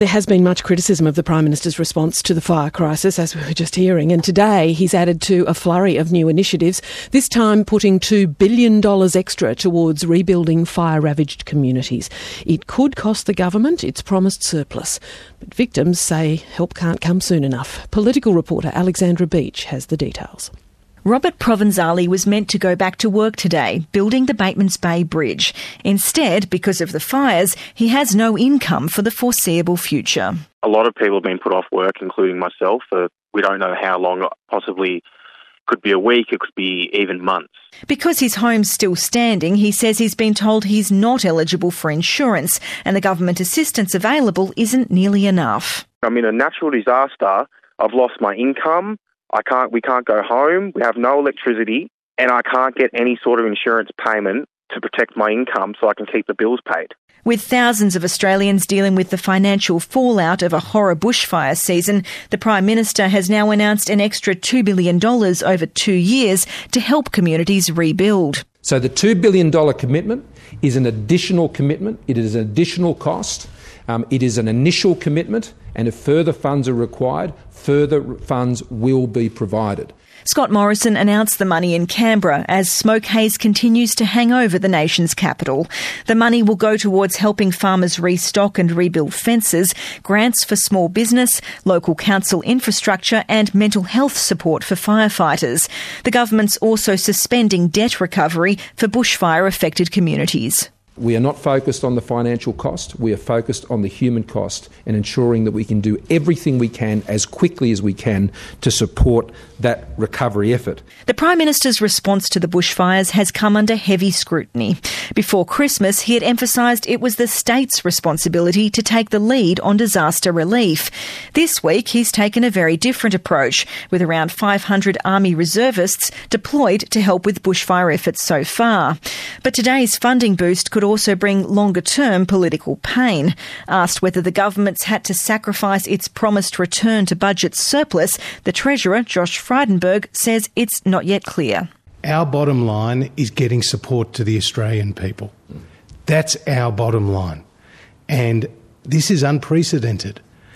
There has been much criticism of the Prime Minister's response to the fire crisis, as we were just hearing, and today he's added to a flurry of new initiatives, this time putting $2 billion extra towards rebuilding fire-ravaged communities. It could cost the government its promised surplus, but victims say help can't come soon enough. Political reporter Alexandra Beach has the details. Robert Provenzali was meant to go back to work today, building the Batemans Bay Bridge. Instead, because of the fires, he has no income for the foreseeable future. A lot of people have been put off work, including myself. We don't know how long, possibly could be a week, it could be even months. Because his home's still standing, he says he's been told he's not eligible for insurance and the government assistance available isn't nearly enough. I'm in a natural disaster. I've lost my income. We can't go home, we have no electricity, and I can't get any sort of insurance payment to protect my income so I can keep the bills paid. With thousands of Australians dealing with the financial fallout of a horror bushfire season, the Prime Minister has now announced an extra $2 billion over 2 years to help communities rebuild. So the $2 billion commitment is an additional commitment, it is an additional cost. It is an initial commitment, and if further funds are required, further funds will be provided. Scott Morrison announced the money in Canberra as smoke haze continues to hang over the nation's capital. The money will go towards helping farmers restock and rebuild fences, grants for small business, local council infrastructure and mental health support for firefighters. The government's also suspending debt recovery for bushfire-affected communities. We are not focused on the financial cost, we are focused on the human cost and ensuring that we can do everything we can as quickly as we can to support that recovery effort. The Prime Minister's response to the bushfires has come under heavy scrutiny. Before Christmas, he had emphasised it was the state's responsibility to take the lead on disaster relief. This week, he's taken a very different approach, with around 500 Army reservists deployed to help with bushfire efforts so far. But today's funding boost could also bring longer-term political pain. Asked whether the government's had to sacrifice its promised return to budget surplus, the Treasurer, Josh Frydenberg, says it's not yet clear. Our bottom line is getting support to the Australian people. That's our bottom line. And this is unprecedented.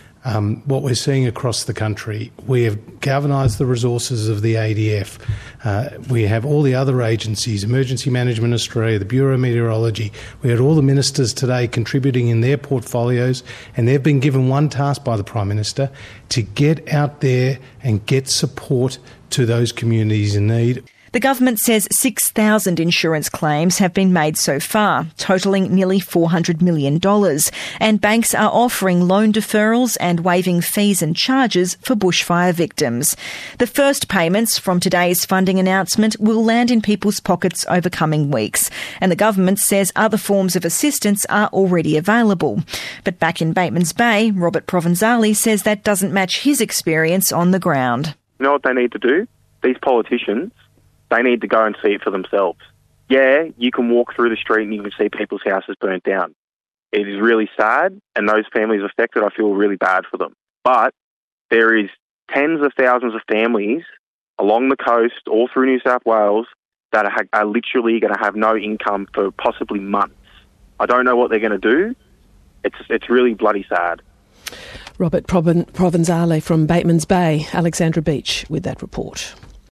What we're seeing across the country, we have galvanised the resources of the ADF. We have all the other agencies, Emergency Management Australia, the Bureau of Meteorology. We had all the ministers today contributing in their portfolios, and they've been given one task by the Prime Minister: to get out there and get support to those communities in need. The government says 6,000 insurance claims have been made so far, totalling nearly $400 million, and banks are offering loan deferrals and waiving fees and charges for bushfire victims. The first payments from today's funding announcement will land in people's pockets over coming weeks, and the government says other forms of assistance are already available. But back in Batemans Bay, Robert Provenzali says that doesn't match his experience on the ground. You know what they need to do? These politicians, they need to go and see it for themselves. Yeah, you can walk through the street and you can see people's houses burnt down. It is really sad, and those families affected, I feel really bad for them. But there is tens of thousands of families along the coast, all through New South Wales, that are literally going to have no income for possibly months. I don't know what they're going to do. It's really bloody sad. Robert Provenzali from Batemans Bay, Alexandra Beach with that report.